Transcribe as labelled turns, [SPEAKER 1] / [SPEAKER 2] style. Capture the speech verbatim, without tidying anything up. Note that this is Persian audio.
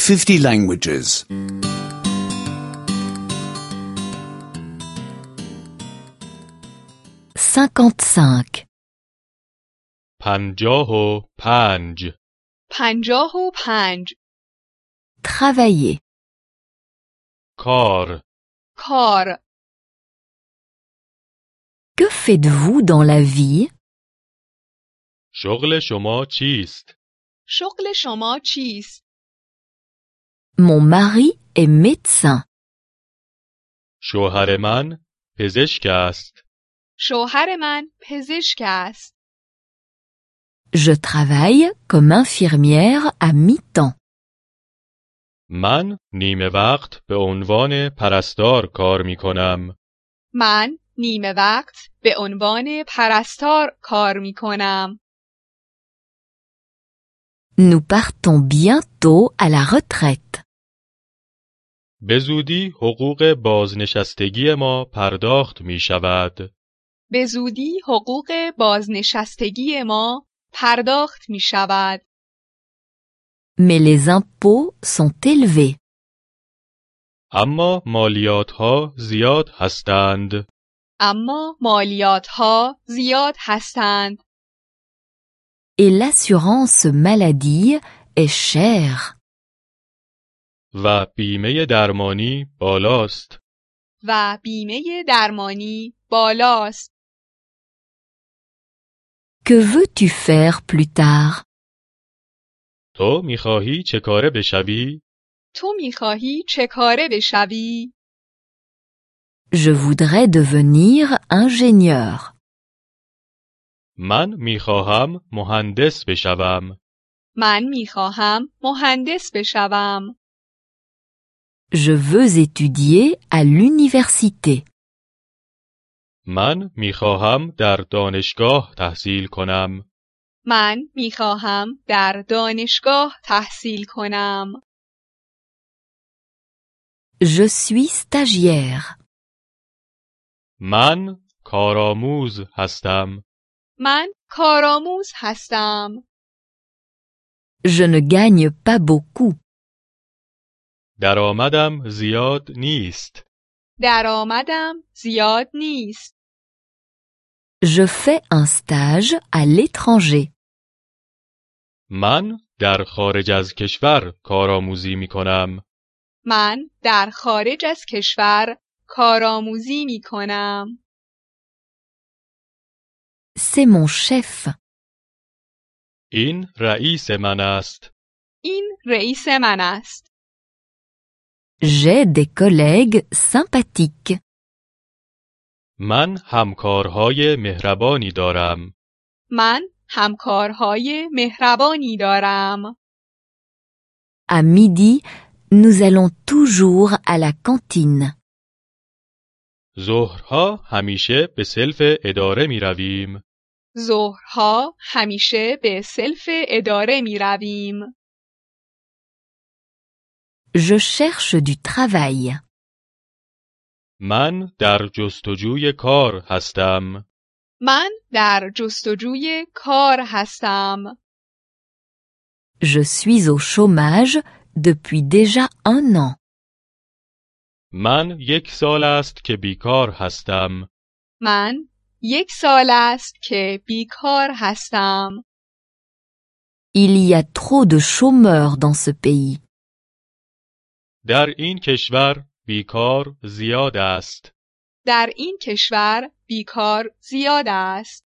[SPEAKER 1] fifty languages.
[SPEAKER 2] cinquante-cinq.
[SPEAKER 3] پنجاه و پنج.
[SPEAKER 4] پنجاه و پنج.
[SPEAKER 2] Travailler.
[SPEAKER 3] کار.
[SPEAKER 4] کار.
[SPEAKER 2] Que faites-vous dans la vie?
[SPEAKER 3] شغل شما چیست؟
[SPEAKER 4] شغل شما چیست؟
[SPEAKER 2] Mon mari est médecin.
[SPEAKER 3] شوهر من پزشک است.
[SPEAKER 4] شوهر من پزشک است.
[SPEAKER 2] Je travaille comme infirmière à mi-temps.
[SPEAKER 3] من نیمه وقت به عنوان پرستار کار می کنم.
[SPEAKER 4] من نیمه وقت به عنوان پرستار کار می کنم.
[SPEAKER 2] Nous partons bientôt à la retraite.
[SPEAKER 3] به زودی حقوق بازنشستگی ما پرداخت می شود.
[SPEAKER 4] به زودی حقوق بازنشستگی ما پرداخت می شود.
[SPEAKER 2] Mais les impôts sont élevés.
[SPEAKER 3] اما مالیات ها زیاد هستند.
[SPEAKER 4] اما مالیات ها زیاد هستند.
[SPEAKER 2] Et l'assurance maladie est chère.
[SPEAKER 3] و بیمه درمانی بالاست.
[SPEAKER 4] و بیمه درمانی بالاست.
[SPEAKER 2] Que veux-tu faire plus tard?
[SPEAKER 3] تو میخواهی چه کاره بشوی؟
[SPEAKER 4] تو میخواهی چه کاره بشوی؟
[SPEAKER 2] Je voudrais devenir ingénieur.
[SPEAKER 3] من میخواهم مهندس بشوم.
[SPEAKER 4] من میخواهم مهندس بشوم.
[SPEAKER 2] Je veux étudier à l'université.
[SPEAKER 3] من میخواهم در دانشگاه تحصیل کنم.
[SPEAKER 4] من میخواهم در دانشگاه تحصیل کنم.
[SPEAKER 2] Je suis stagiaire.
[SPEAKER 3] من کارآموز هستم.
[SPEAKER 4] من کارآموز هستم.
[SPEAKER 2] Je ne gagne pas beaucoup.
[SPEAKER 3] درآمدم زیاد نیست.
[SPEAKER 4] درآمدم زیاد نیست.
[SPEAKER 2] Je fais un stage à l'étranger.
[SPEAKER 3] من در خارج از کشور کارآموزی می کنم.
[SPEAKER 4] من در خارج از کشور کارآموزی می کنم.
[SPEAKER 2] C'est mon chef.
[SPEAKER 3] این رئیس من است.
[SPEAKER 4] این رئیس من است.
[SPEAKER 2] J'ai des collègues sympathiques.
[SPEAKER 3] من همکارهای مهربانی دارم.
[SPEAKER 4] من همکارهای مهربانی دارم.
[SPEAKER 2] À midi, nous allons toujours à la cantine.
[SPEAKER 3] ظهرها همیشه به سلف اداره می رویم.
[SPEAKER 4] ظهرها همیشه به سلف اداره می رویم.
[SPEAKER 2] Je cherche du travail.
[SPEAKER 3] من در جستجوی کار هستم.
[SPEAKER 4] من در جستجوی کار هستم.
[SPEAKER 2] Je suis au chômage depuis déjà un an.
[SPEAKER 3] من یک سال است که بیکار هستم.
[SPEAKER 4] من یک سال است که بیکار هستم.
[SPEAKER 2] Il y a trop de chômeurs dans ce pays.
[SPEAKER 3] در این کشور بیکار زیاد است.
[SPEAKER 4] در این کشور بیکار زیاد است.